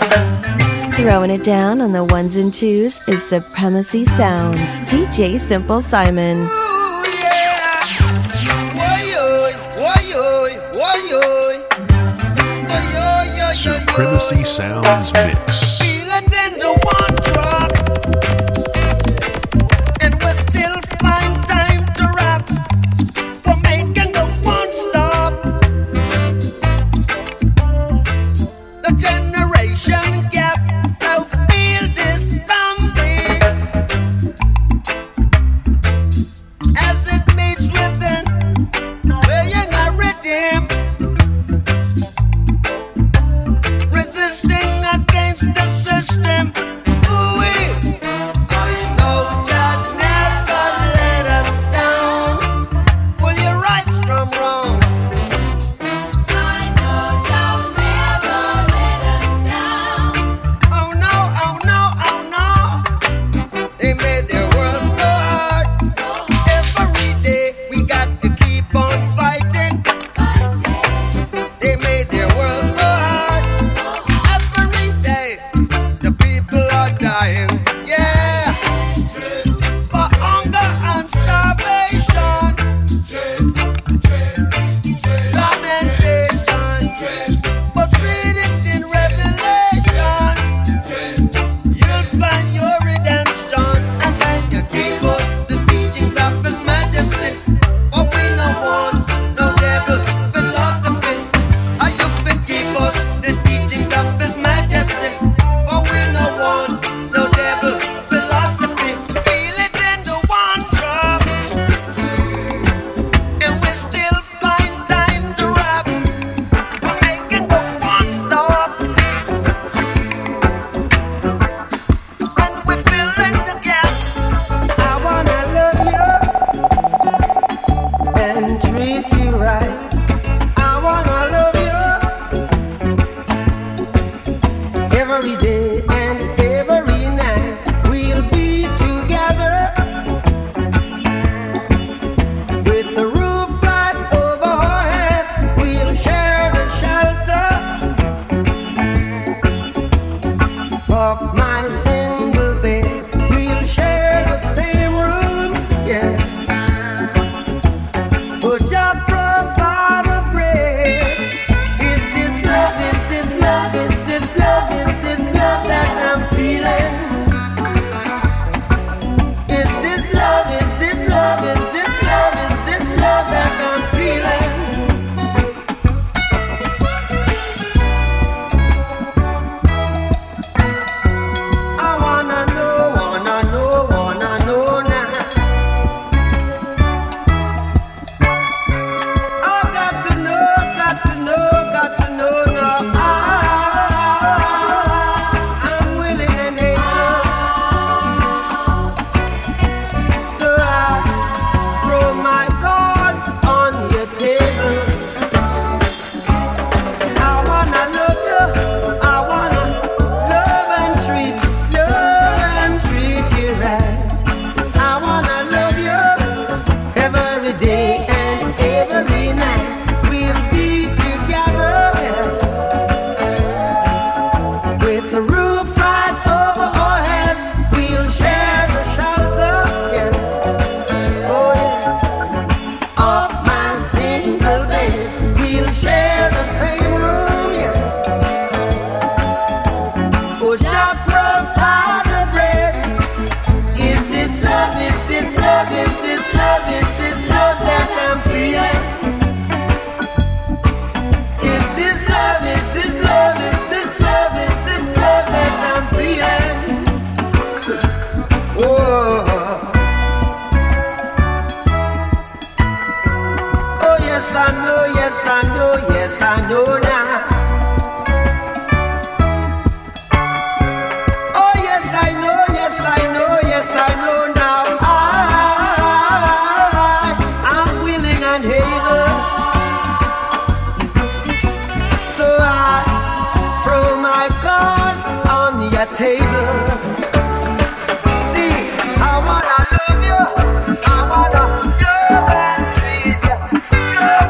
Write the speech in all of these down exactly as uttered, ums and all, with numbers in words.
Throwing it down on the ones and twos is Supremacy Sounds, D J Simple Simon. Supremacy Sounds Mix.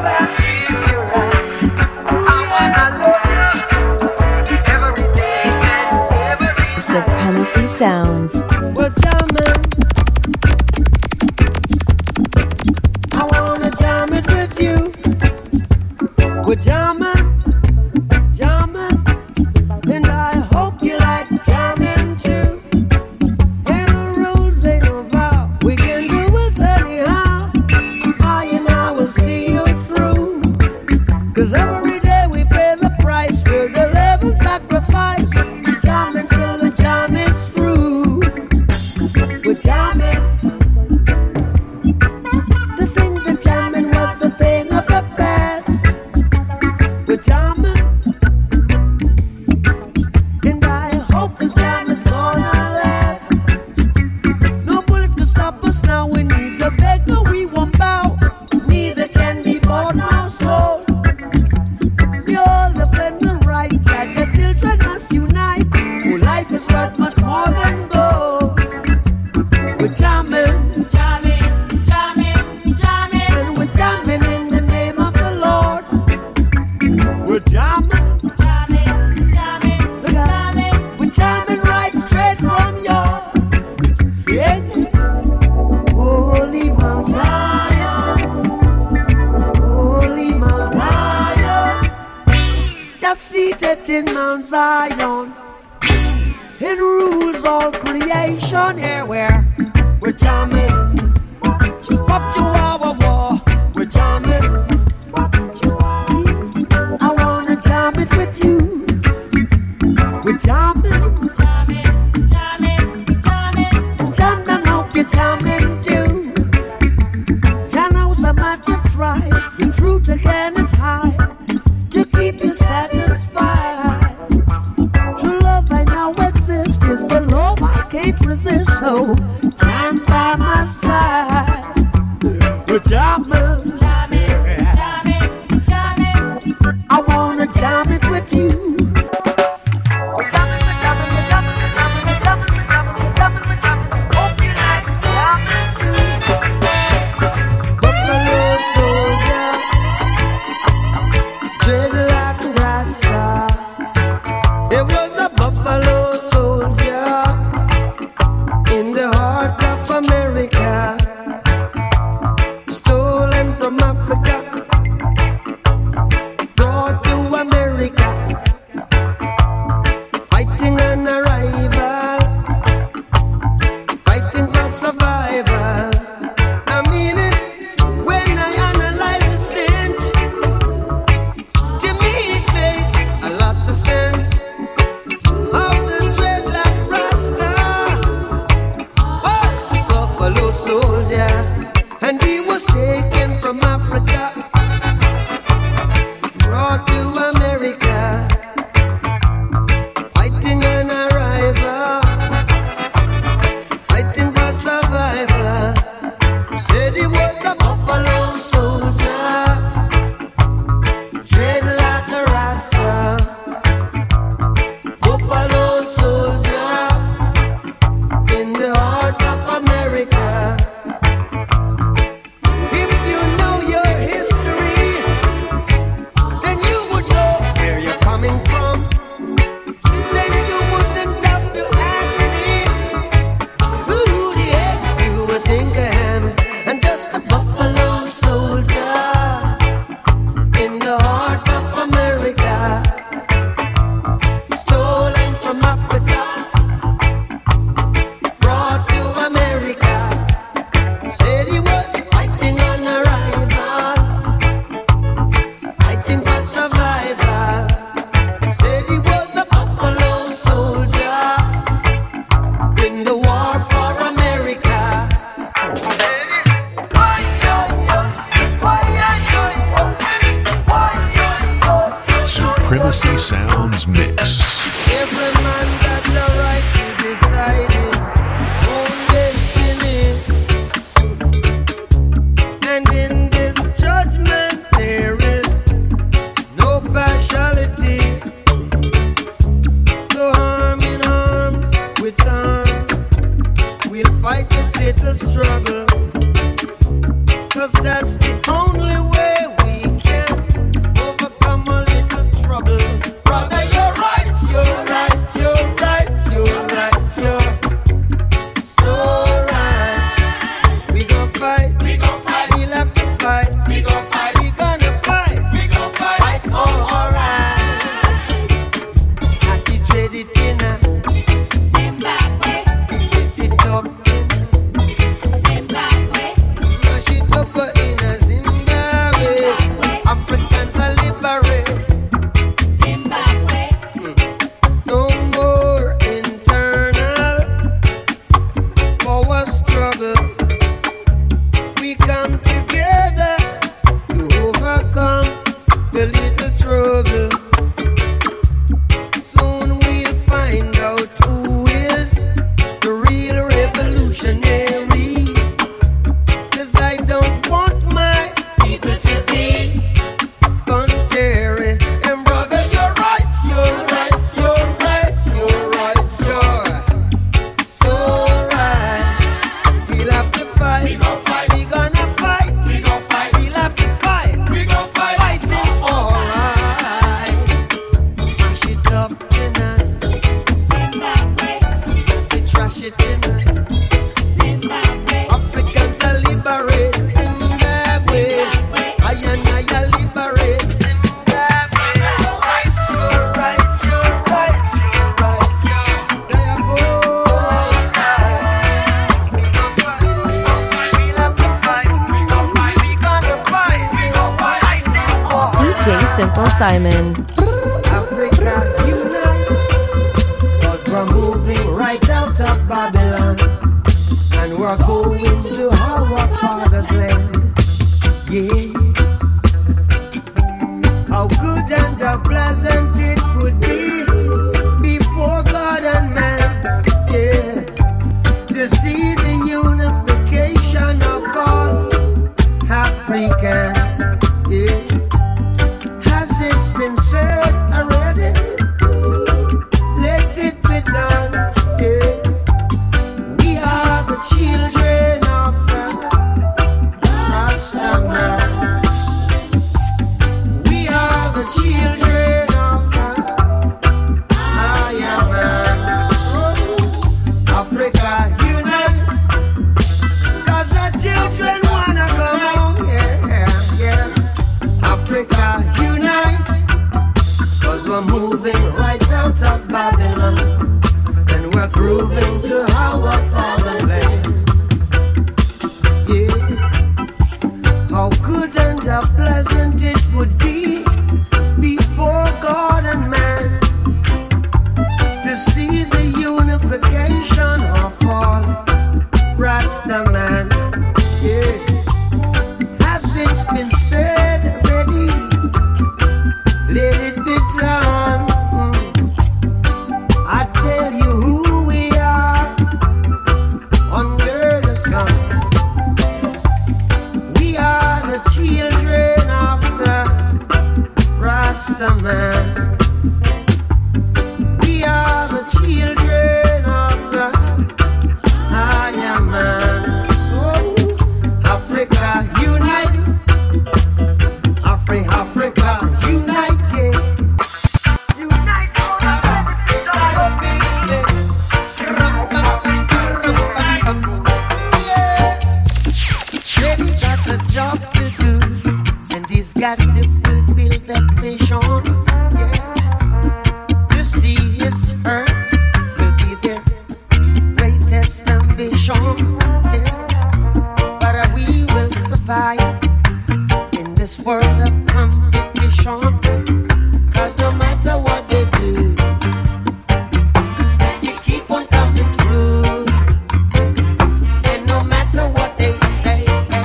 Every day Zion. It rules all creation. Yeah, we're, we're jamming. Up to our war, we're jamming. See, I wanna jam it with you. We're jamming. Jamming, jamming, jamming. Jam them up, you're jamming too. Channels a matter of pride. The truth again is high. To keep you satisfied. True love I know exists. Is the love I can't resist. So jam by my side. We're jamming, jamming, jamming, jamming. I wanna jam it with you. We're jamming, we're jamming, we're jamming, we're jamming, we're jamming, we're jamming, we're jamming, we're jamming. Hope you like jamming too. Buffalo soldier, dread like a Rasta. It was a buffalo soldier in the heart of America. Stolen from Africa, brought to America, fighting an arrival, fighting for survival. I mean it when I analyze the stench. To me it makes a lot of sense. Of the dreadlock Rasta, oh, buffalo soldier. And he was taken from Africa, brought to America, fighting an arrival, fighting for survival. Said he was a buffalo soldier, dread like a Rasta. Buffalo soldier in the heart of America. If you know your history, then you would know where you're coming from. Then you wouldn't have to ask me who the heck you would think I am. I'm just a buffalo soldier in the heart of America, stolen from Africa, brought to America. Said he was fighting on arrival, fighting for survival. Said he was a buffalo soldier in the war for America. Supremacy Sounds Mix. Every man got the right to decide his own destiny. And in this judgment there is no partiality. So arm in arms with arms, we'll fight this little struggle. Cause that's the only way we can overcome a little trouble. Brother, you're right, you're right, you're right, you're right, you're so right. We gon' fight, we gon' fight, we'll have to fight, we gon' fight, we gonna fight, we gon' fight, fight for our rights. Not the trade it in a Zimbabwe, set it up in a Zimbabwe. Simple Simon. Africa unite, cause we're moving right out of Babylon, and we're going to our father's land. Yeah. How good and how pleasant it would be before God and man, yeah, to see the unification of all Africans, yeah. Has it been said already? Let it be done, yeah. We are the children of the Rastaman. We are the children of the I am man. Africa unite, cause the children wanna come home, yeah, yeah. Africa unite, cause we're moving right out of Babylon, and we're grooving to our father's land. Yeah. How good and how pleasant it would be before God and man to see the unification of all Rastaman. Yeah. Has it been said already? Let it be done. Mm. I tell you who we are under the sun. We are the children of the Rastaman. We are the children of the I am man. So Africa unite, Afri Africa unite, yeah. Unite for the benefit of your people. Yeah. He's got a job to do, and he's got to fulfill that mission. Yeah. To see his earth will be their greatest ambition. Yeah. But uh, we will survive in this world of competition, cause no matter what they do, they keep on coming through. And no matter what they say,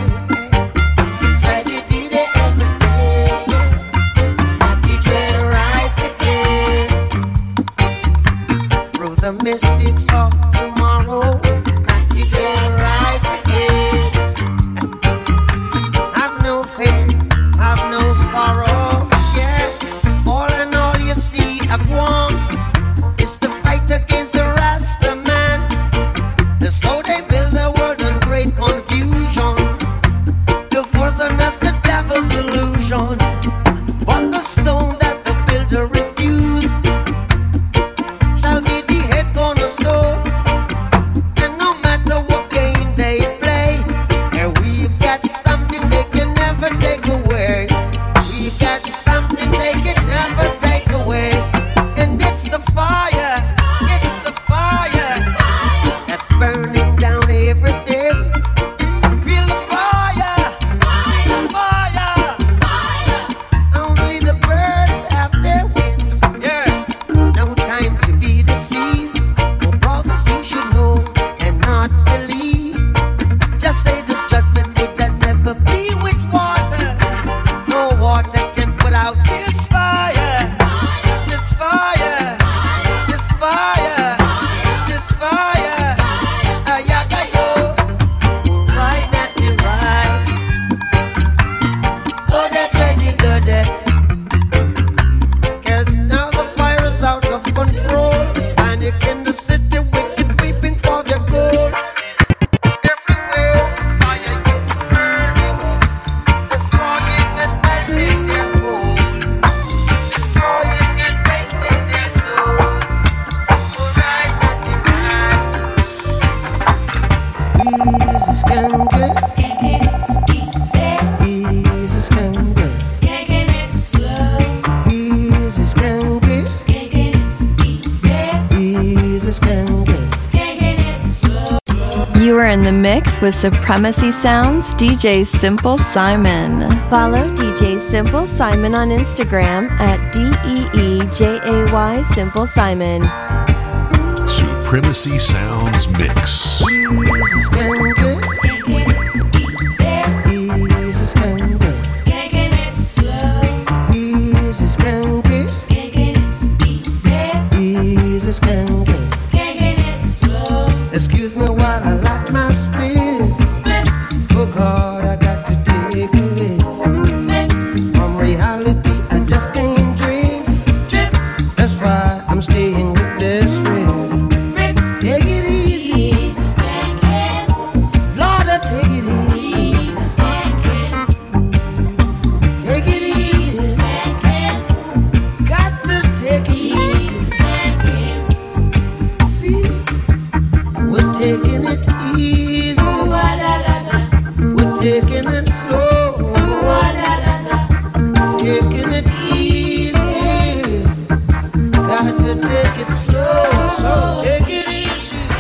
tragedy they every day, Natty Dread rides again through the mystics of tomorrow. Natty Dread rides again. Have no fear, have no sorrow, yeah. All in all you see a one is the fight against the Rasta man. That's how they build a world in great confusion, to force on us the devil's illusion. But the stone that the builder refused shall be the head cornerstone. And no matter what game they play, and we've got something they can never take away. We've got something they can never take away. And it's the fire, it's the fire that's burning down everything. Feel the fire, the fire. Only the birds have their wings. Yeah. No time to be deceived. Oh, brothers, you should know and not believe. Just say this judgment would then never be with water. No water can put out this fire. This fire. This fire. This fire. Ayagayo. Right, natty, right. Go there, ready, go there. Cause now the fire is out of control. Panic in the city, wicked sweeping for their gold. Everywhere this fire gets burning, destroying and melting their gold, destroying and wasting their souls. Alright, natty, right. He's a skanker. He's a skanker. He's a skanker. He's the mix with Supremacy Sounds D J Simple Simon. Follow D J Simple Simon on Instagram at D E E J A Y Simple Simon. Supremacy Sounds Mix. Excuse me while I light my spirit. Oh God, I got to take a lift. From reality, I just can't drift. That's why I'm staying with this riff. Take it easy, Lord, I take it easy. Take it easy, got to take it easy. See, we're taking it easy. We're taking it slow. Taking it easy. Got to take it slow. So take it easy.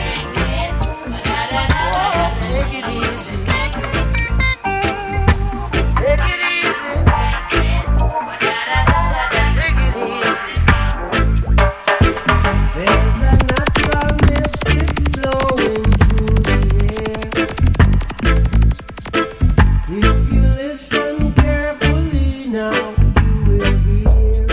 Oh, take it easy. Take it easy. Take it easy. There's a natural mystic blowing through the air. If you listen carefully now, you will hear.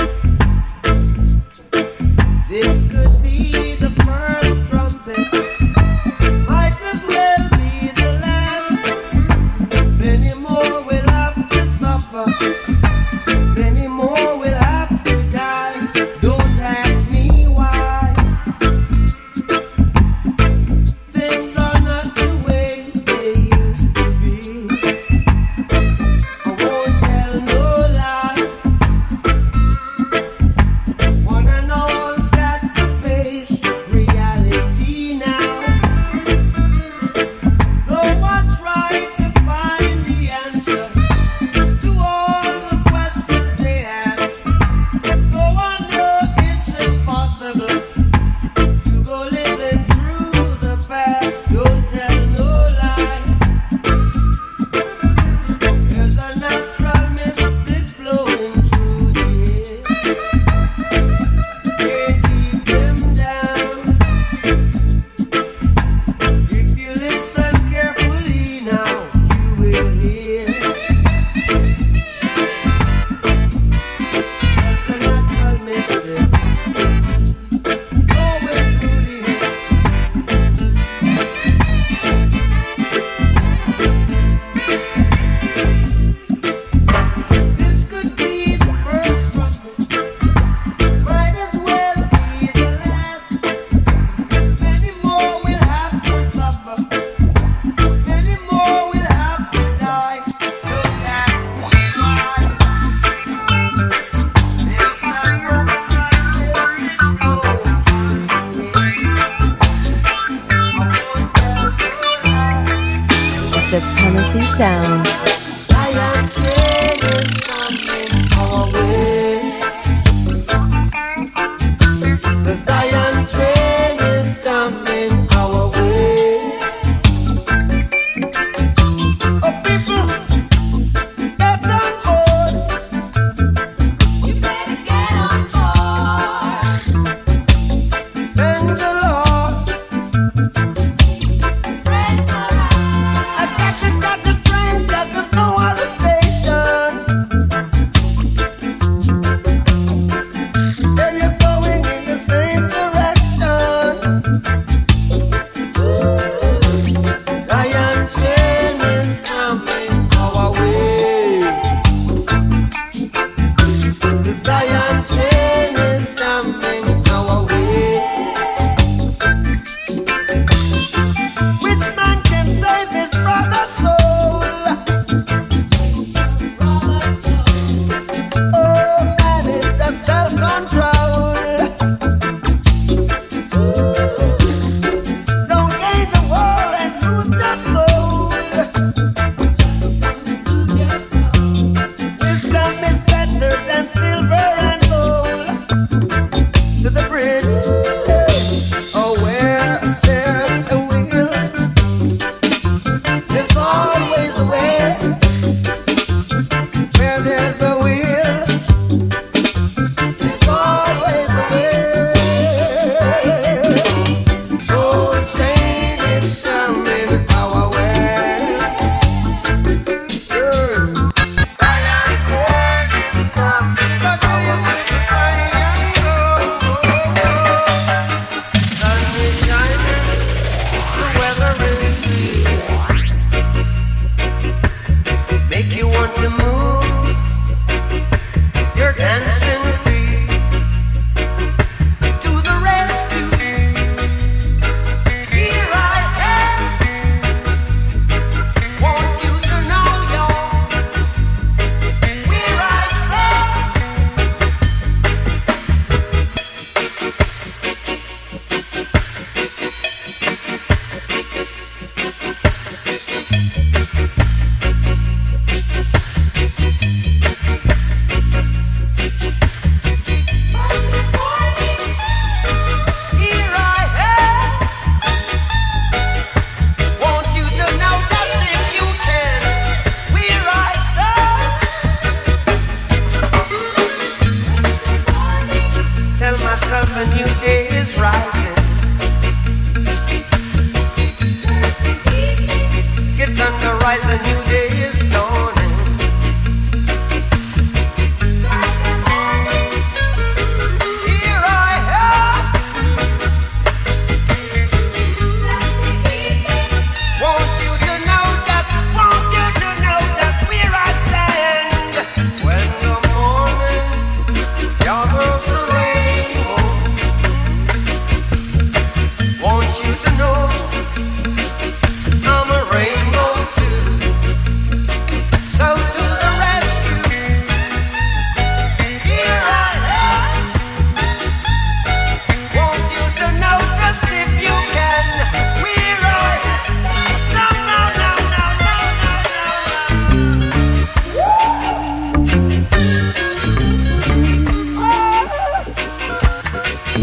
This could be the first trumpet, might as well be the last. Many more will have to suffer, many more will have to die. Don't ask me why. Things are not the way they used to be. I won't tell no lie. One and all got to face reality now. Though I try to find the answer to all the questions they ask, though I know it's impossible to go living through the past. Don't tell no lie. There's a natural mystic blowing through the air. Can't keep him down. If you listen carefully now, you will hear. That's a natural mystic blowing through the air. This could be the first trumpet, might as well be the last. Many more will have to suffer, many more will have to die. Don't ask me why. There's a natural mystic blowing Supremacy Sounds. Zion train is coming our way. The Zion train is coming our way. Oh, people, get on board. You better get on board. Thank the Lord. Praise God. I got to got the train, 'cause there's no other station. And you're going in the same direction. Zion train is coming our way. The Zion train is coming our way.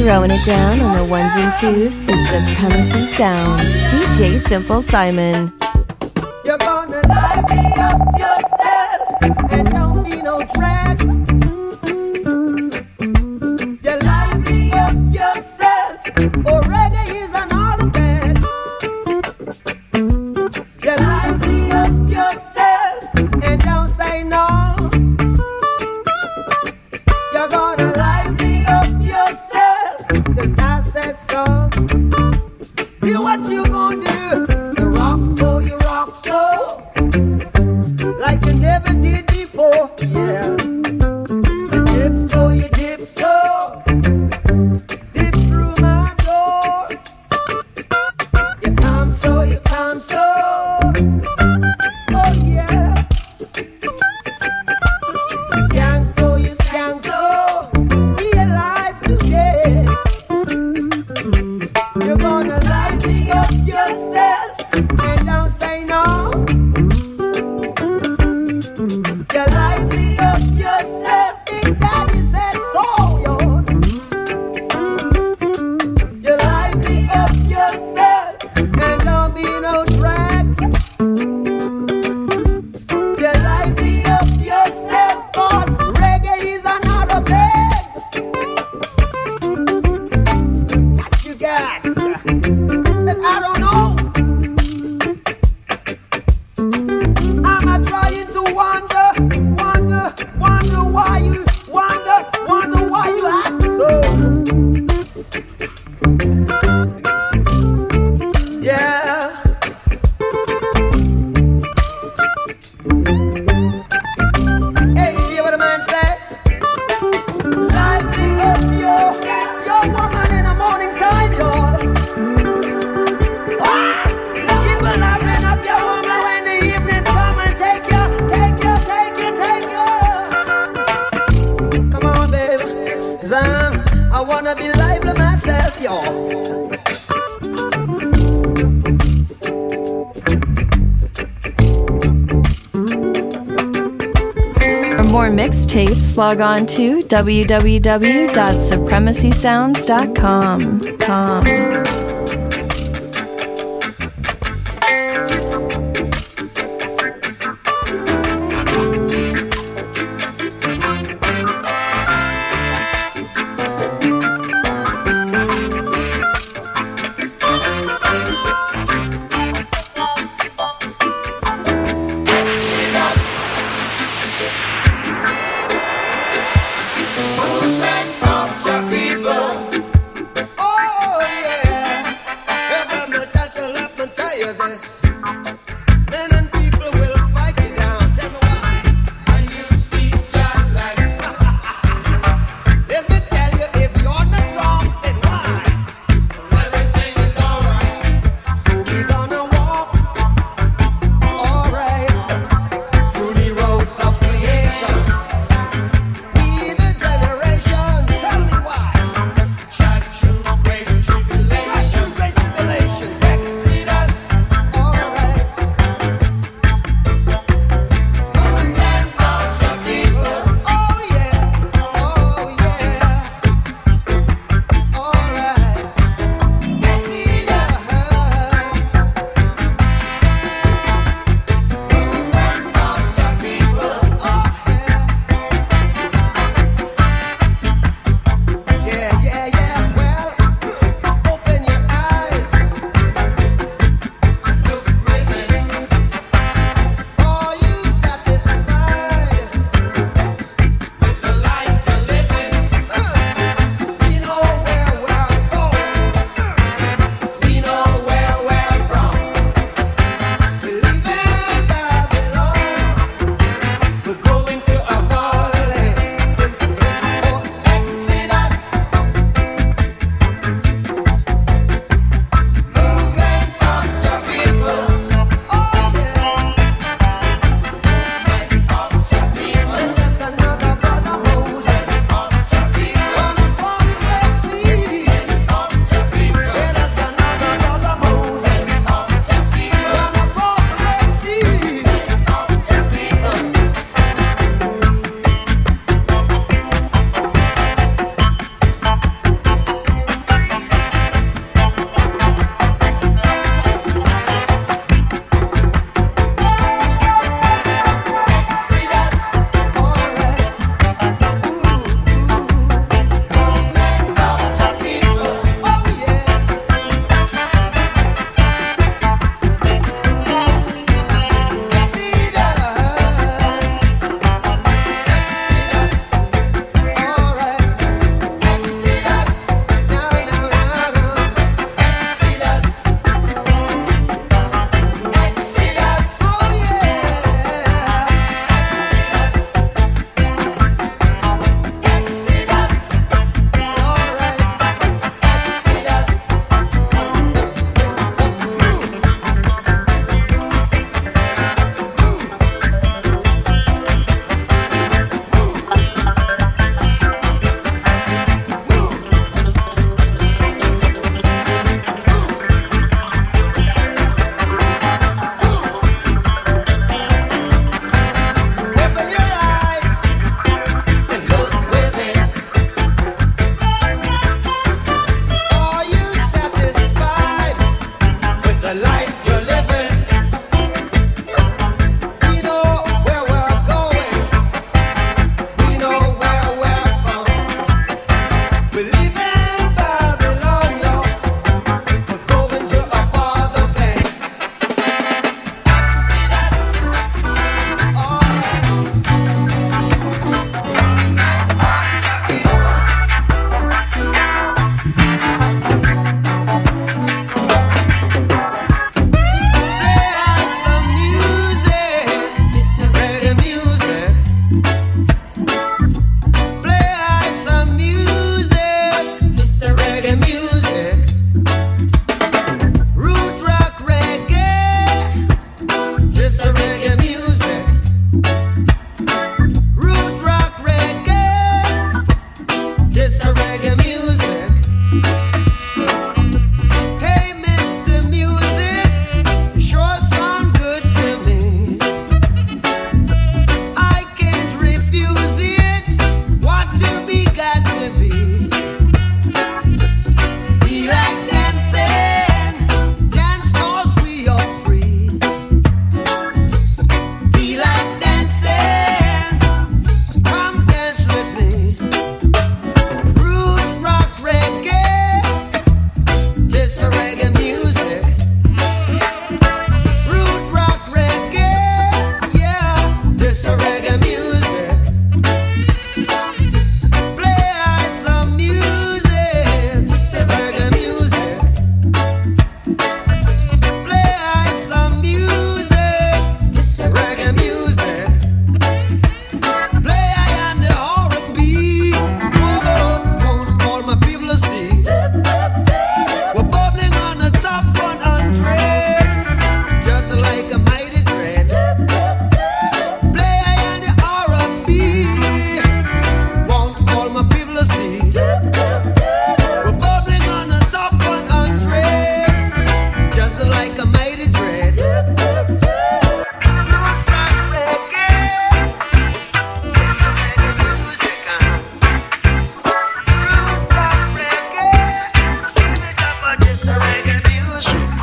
Throwing it down on the ones and twos is Supremacy Sounds, D J Simple Simon. You're gonna liven up yourself and don't be no drag. You liven up yourself, or reggae is another band. You liven up yourself and don't say no. You're gonna liven up yourself, 'cause I said so. Do what you gonna do. You rock so, you rock so, like you never did before. Yeah. You dip so, you dip so, dip through my door. You come so, you come so. Oh yeah. You scan so, you scan so. Be alive today. You're gonna lighten up yourself and don't say no. You lighten up yourself, Big Daddy said so, yo. You lighten up yourself and don't be no drags. You lighten up yourself, 'cause reggae is another bed. What you got? That I don't know. I'm a trying to wonder, wonder, wonder why you, wonder, wonder why you act so. Yeah. Hey, you hear what the man say? Lighting up your, your woman in the morning time, y'all. Ah! Keep a lighting up your woman when the evening come and take you, take you, take you, take you. Come on, baby, 'cause I'm, I wanna be lively myself, y'all. For more mixtapes, log on to w w w dot supremacy sounds dot com. Com. Oh yeah.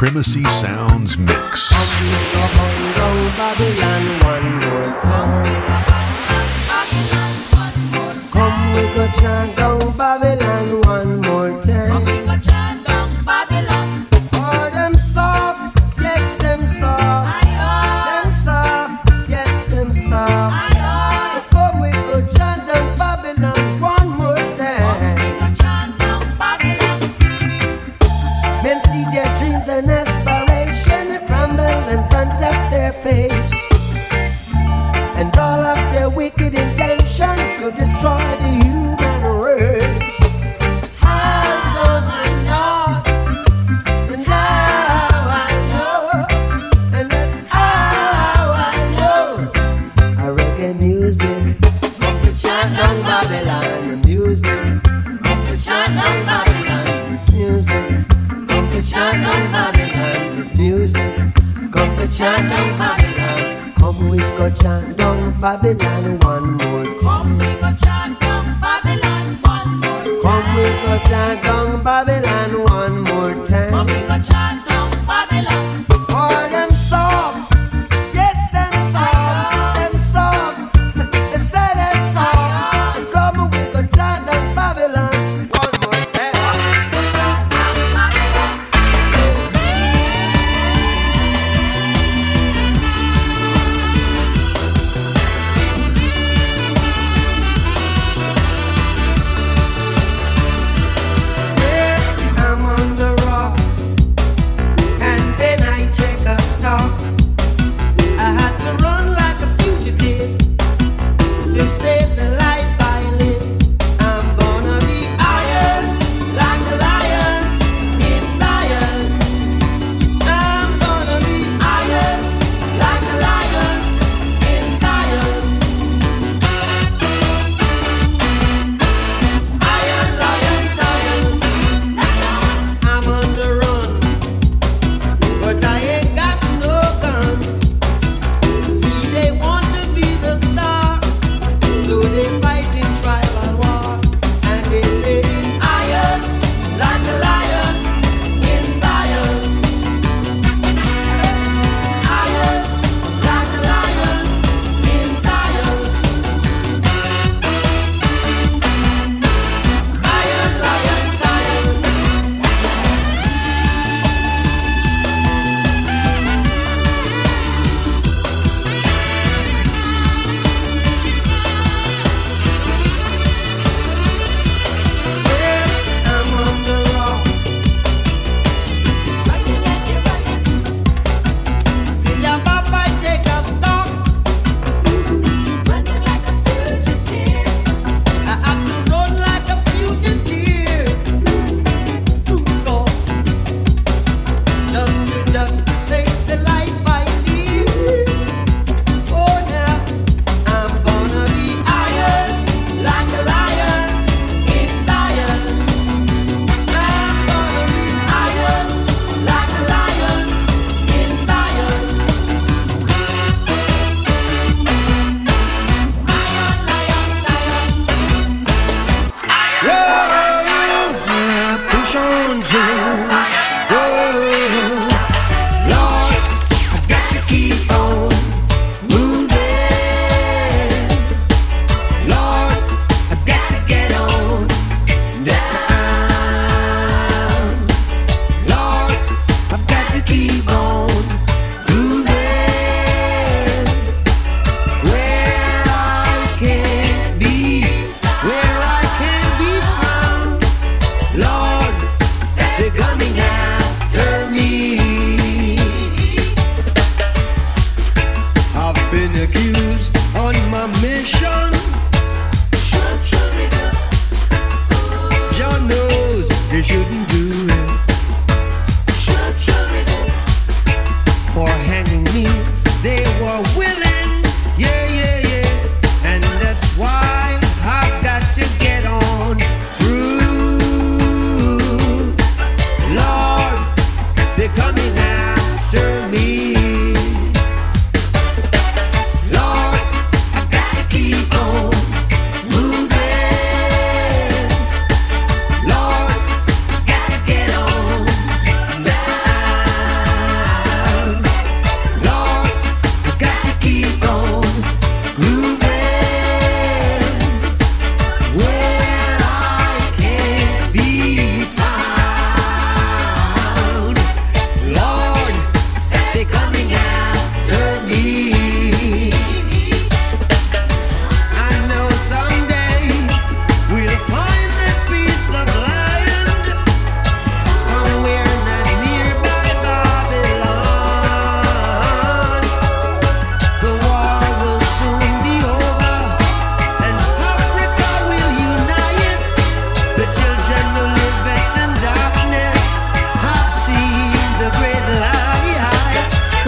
Supremacy Sounds Mix. Come we go burn down Babylon one more time. Come we go chant down Babylon one more time. Come we go chant down Babylon. Oh, them soft, yes, them soft. Them soft, yes, them soft. So come we go chant down Babylon one more time. Come we go chant down Babylon. Men see their dreams and aspiration crumble in front of their face, and all of their wicked intention to destroy the human race. How don't you know? And now I know, and that's how I know. A reggae music, come to chant down Babylon. The music, come to chant down Babylon. This music, come to chant down Babylon. This music, come to chant down Babylon. Come we go chant down Babylon one more time. Come we go chant down Babylon one more time. Come we go chant down Babylon one more time. Come we go chant down Babylon. Oh, them soft, yes, them soft, them soft. I say them soft. Come we go chant down Babylon one more time. I'm on the road.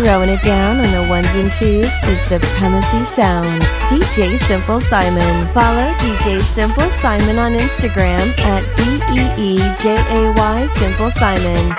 Throwing it down on the ones and twos is Supremacy Sounds, D J Simple Simon. Follow D J Simple Simon on Instagram at D E E J A Y Simple Simon.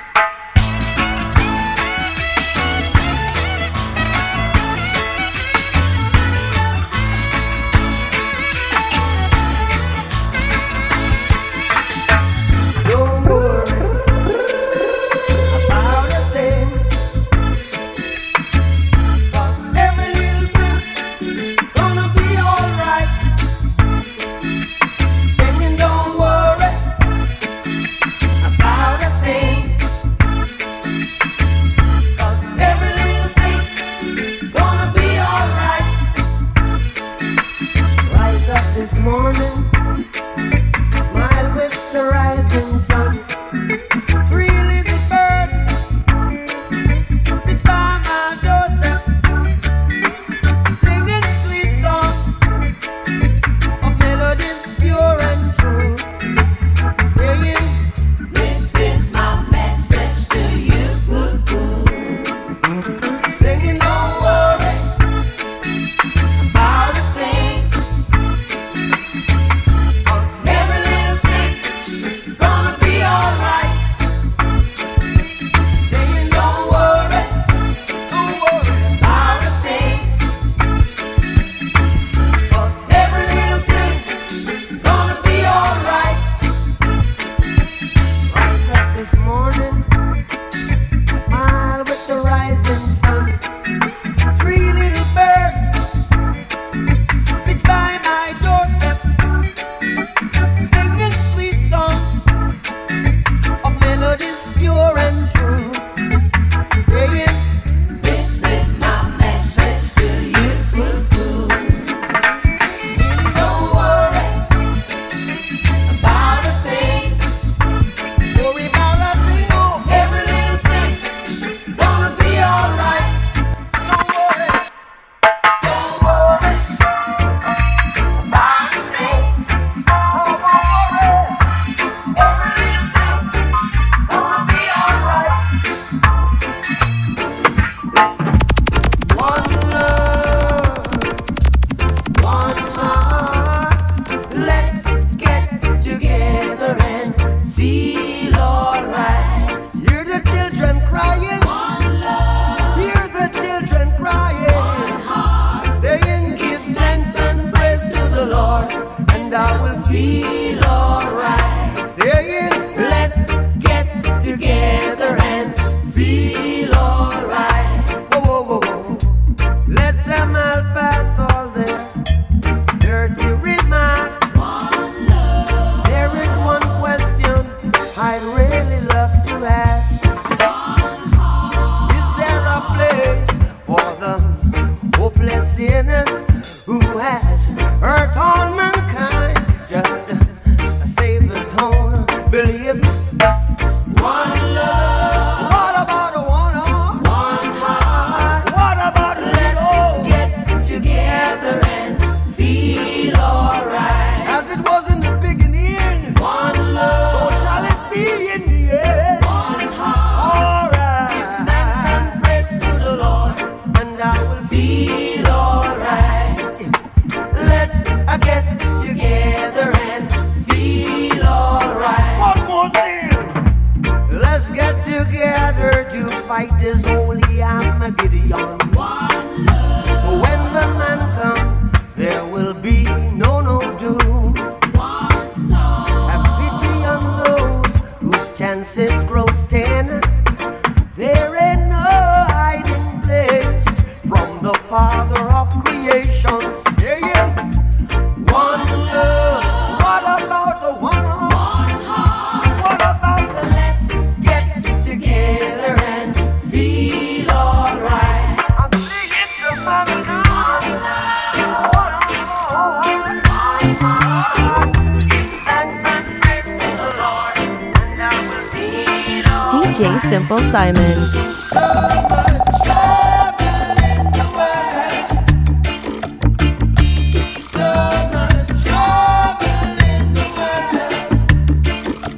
D J Simple Simon.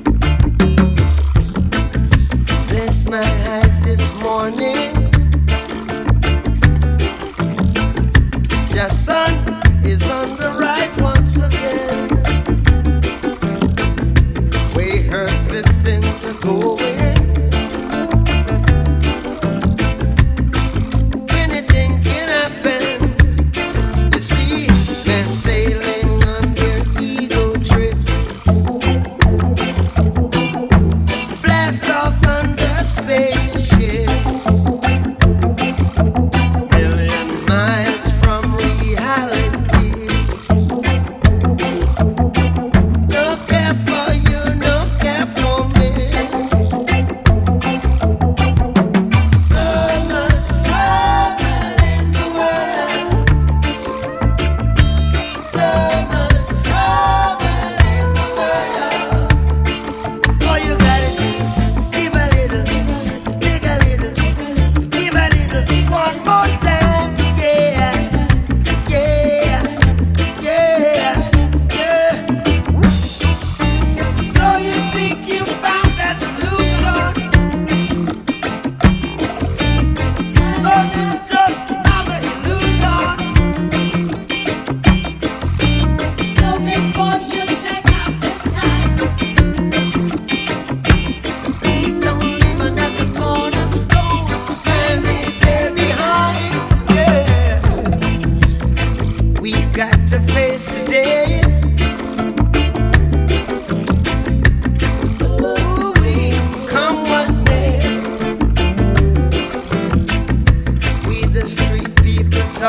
Bless my eyes this morning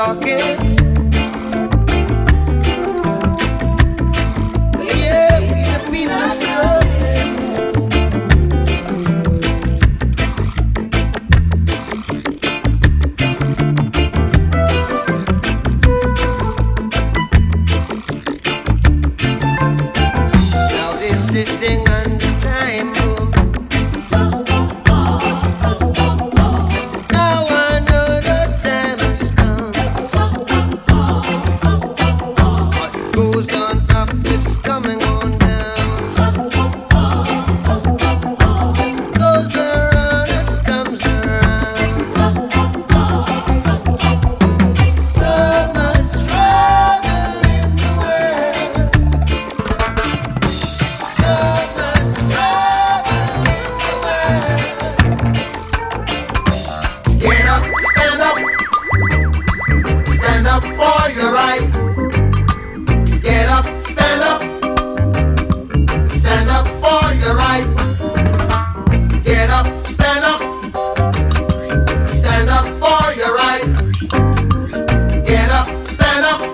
talking. Yeah, we the people struggling. Now they're sitting on the time bomb. Now I know the time has come. What goes on up, it's coming on down. Goes around, it comes around. So much trouble in the world. So much trouble in the world. Get up, stand up, stand up for your right. Get up, stand up, stand up for your right. Get up, stand up, stand up for your right. Get up, stand up,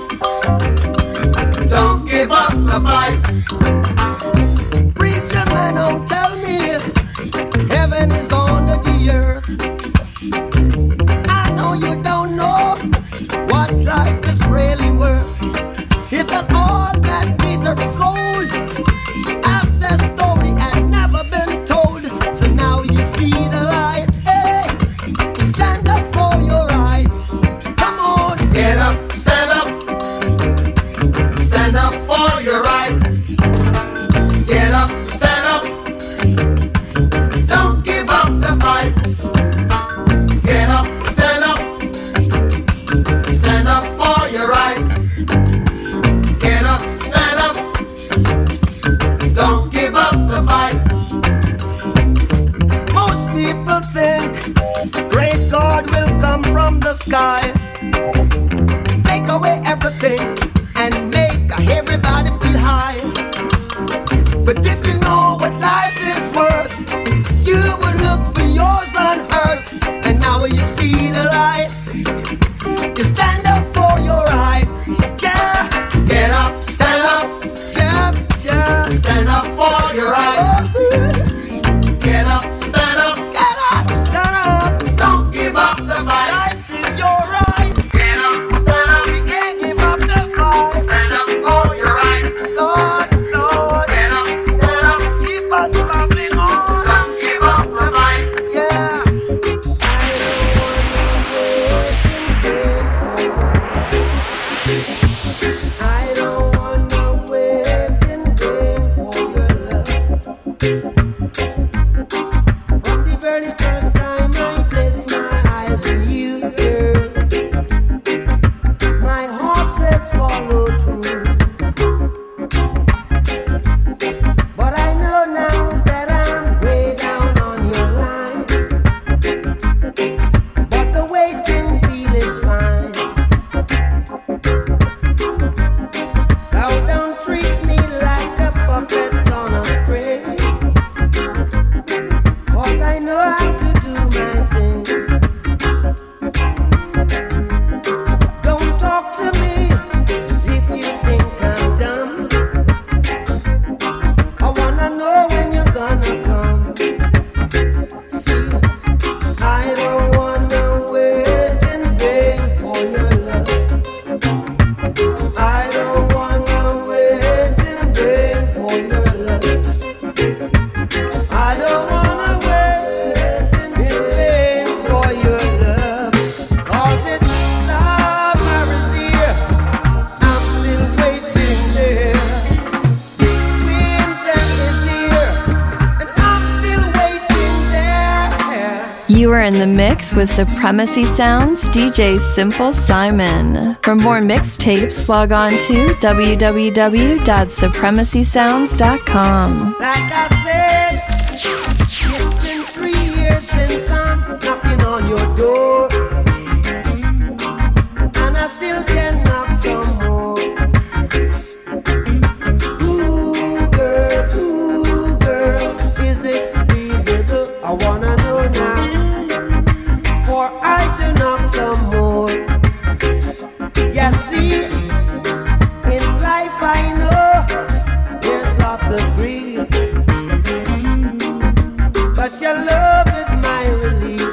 don't give up the fight. Preacher man, don't tell me heaven is under the earth. I know you don't know what life is really worth. Isn't all that glitters is gold? Half the story had never been told. So now you see the light. Hey, stand up for your right. Come on, get up, stand up, stand up for your right. Get up, stand up, don't give up the fight. Get up, stand up, stand up for your right. Get up, stand up, don't give up the fight. Most people think great God will come from the sky, take away everything and make everybody feel high. But if you know what life is worth, you will look for yours on earth. And now you see the light, you stand up for your right. Yeah. Get up, stand up, yeah, yeah. Stand up for your right. Get up, stand up, get up, stand up. Don't give up the fight. Life is your right. Get up, stand up, you can't give up the fight. Stand up for your right. Lord, Lord, get up, stand up, keep us traveling on. Don't give up the fight. Yeah. I don't wanna wait in vain for your love. From the very first time I place my eyes on you, girl, my heart says follow through. But I know now that I'm way down on your line. But the waiting feel is fine. So don't treat me like a puppet on a string. 'Cause I know how to do my thing. Don't talk to me as if you think I'm dumb. I wanna know when you're gonna come. See, I don't wanna wait in vain for your love. I don't wanna wait in vain for your love. I don't wanna wait in vain for your love. 'Cause it's summer is here, I'm still waiting there. Winter is here, and I'm still waiting there. You are in the mix with Supremacy Sounds D J Simple Simon. For more mixtapes, log on to w w w dot supremacy sounds dot com. Like I said, it's been three years since I'm knocking on your door, and I still can knock some more. Ooh, girl, ooh, girl, is it feasible? I wanna know now, for I to knock some more. love is my relief.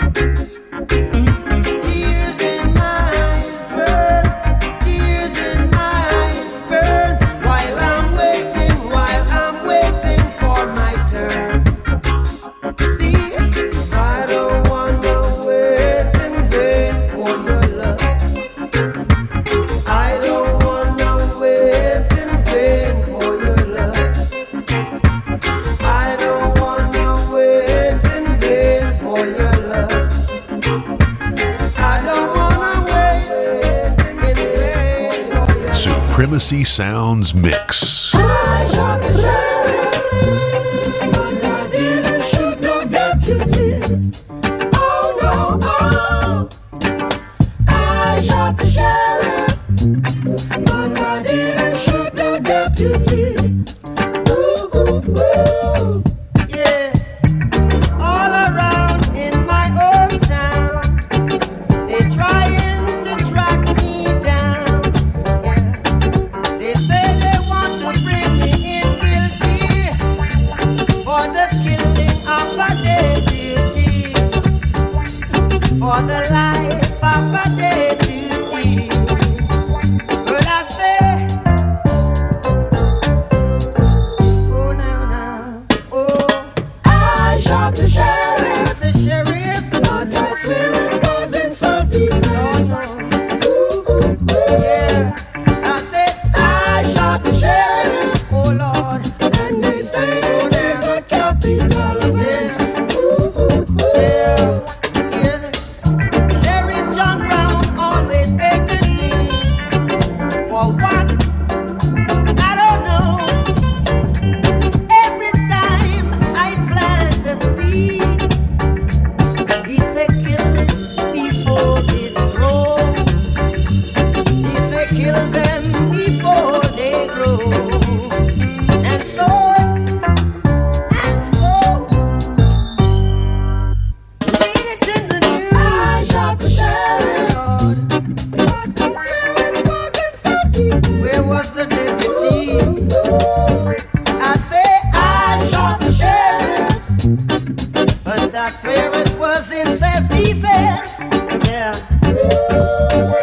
Tears in my eyes burn, tears in my eyes burn, while I'm waiting, while I'm waiting for my turn. See, I don't wanna wait in vain for your love. I don't wanna wait in vain for your love. I don't wanna wait in vain for your love. I don't wanna wait in vain for your love. Supremacy Sounds Mix. I shot the sheriff, but I didn't shoot no deputy. Oh no, oh. I shot the sheriff, but I didn't shoot no deputy. Ooh, ooh, ooh. Yeah. All around in my hometown, they trying to track me down. Yeah. They say they want to bring me in guilty for the killing of a deputy, for the life of a deputy. But I say, oh now now, oh, I shot the sheriff, the sheriff, but I swear it wasn't self-defense. Ooh, ooh, ooh, yeah. I said I shot the sheriff, oh Lord, and they say oh, there's a capital offense. Ooh, ooh, ooh, yeah. Hear this? Sheriff John Brown always hated me. For what? I don't know. Every time I plant a seed, he said kill it before it grows. He said kill them before they grow. And so, and so, read it in the news. I shot the sheriff, Lord, but I swear it wasn't self-defense. Where was the deputy? I say I shot the sheriff, but I swear it was in self-defense. Yeah.